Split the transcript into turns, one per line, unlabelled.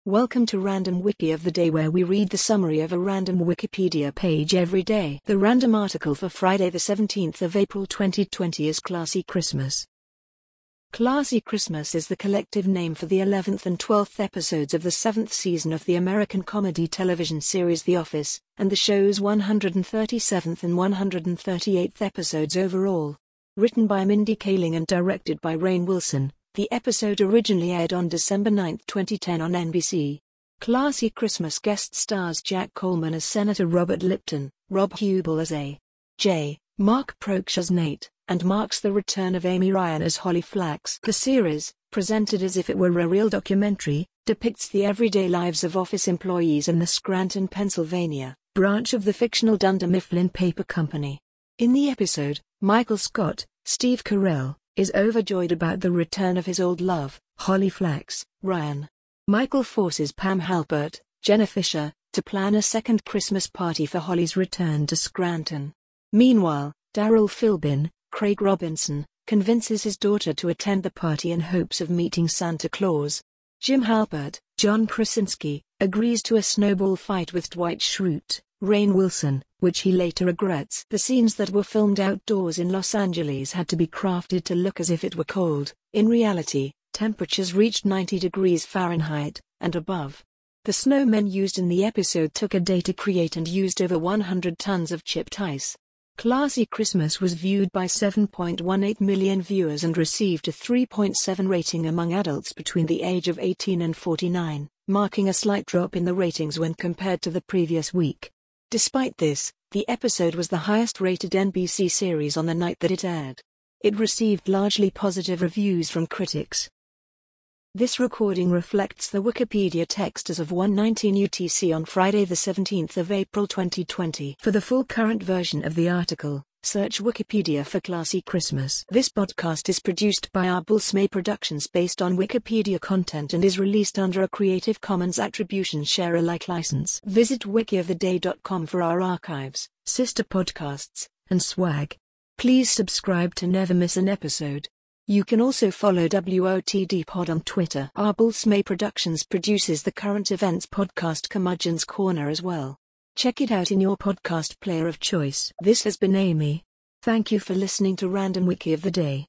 Welcome to Random Wiki of the Day, where we read the summary of a random Wikipedia page every day. The random article for Friday the 17th of April 2020 is Classy Christmas. Classy Christmas is the collective name for the 11th and 12th episodes of the 7th season of the American comedy television series The Office, and the show's 137th and 138th episodes overall. Written by Mindy Kaling and directed by Rainn Wilson, the episode originally aired on December 9, 2010 on NBC. Classy Christmas guest stars Jack Coleman as Senator Robert Lipton, Rob Huebel as A.J., Mark Proksch as Nate, and marks the return of Amy Ryan as Holly Flax. The series, presented as if it were a real documentary, depicts the everyday lives of office employees in the Scranton, Pennsylvania, branch of the fictional Dunder Mifflin Paper Company. In the episode, Michael Scott, Steve Carell, is overjoyed about the return of his old love, Holly Flax, Ryan. Michael forces Pam Halpert, Jenna Fisher, to plan a second Christmas party for Holly's return to Scranton. Meanwhile, Darryl Philbin, Craig Robinson, convinces his daughter to attend the party in hopes of meeting Santa Claus. Jim Halpert, John Krasinski, agrees to a snowball fight with Dwight Schrute, Rainn Wilson, which he later regrets. The scenes that were filmed outdoors in Los Angeles had to be crafted to look as if it were cold. In reality, temperatures reached 90 degrees Fahrenheit and above. The snowmen used in the episode took a day to create and used over 100 tons of chipped ice. Classy Christmas was viewed by 7.18 million viewers and received a 3.7 rating among adults between the age of 18 and 49, marking a slight drop in the ratings when compared to the previous week. Despite this, the episode was the highest-rated NBC series on the night that it aired. It received largely positive reviews from critics. This recording reflects the Wikipedia text as of 1:19 UTC on Friday the 17th of April 2020. For the full current version of the article, search Wikipedia for Classy Christmas. This podcast is produced by Arbulsmay Productions based on Wikipedia content and is released under a Creative Commons Attribution Share Alike license. Visit wikioftheday.com for our archives, sister podcasts, and swag. Please subscribe to never miss an episode. You can also follow WOTD Pod on Twitter. Arbulsmay Productions produces the current events podcast Curmudgeon's Corner as well. Check it out in your podcast player of choice. This has been Amy. Thank you for listening to Random Wiki of the Day.